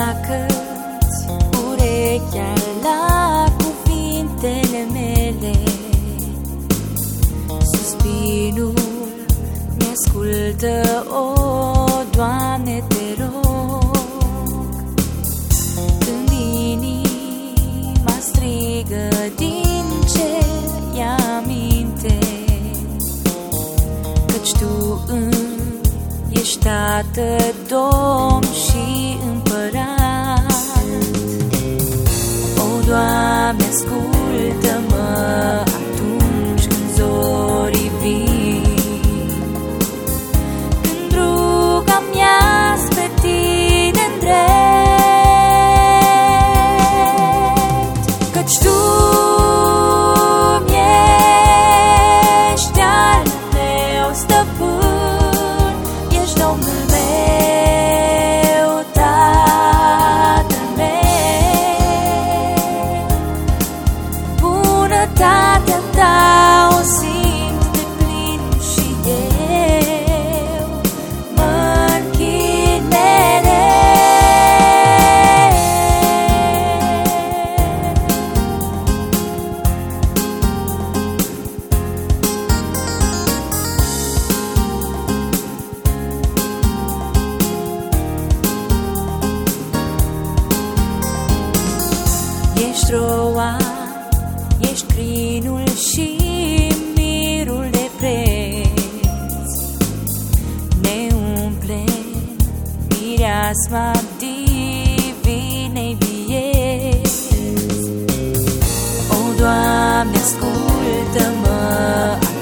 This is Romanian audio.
Pleacă-ți urechea la cuvintele mele, suspinul mi-ascultă, o Doamne, te rog. Când inima strigă din cer, ia aminte, căci Tu ești Tată, Domn și Împărat. O, Doamne, ascultă-mă atunci când zorii vin, când ruga mea spre Tine îndrept, căci Tu mi-ești al meu stăpân, ești Domnul meu, Tatăl meu. Bunătatea Ta o simt deplin și eu mă închin mereu. Ești roa, ești crinul și mirul de preț, ne umple mireasma divinei vieți. O, Doamne, ascultă-mă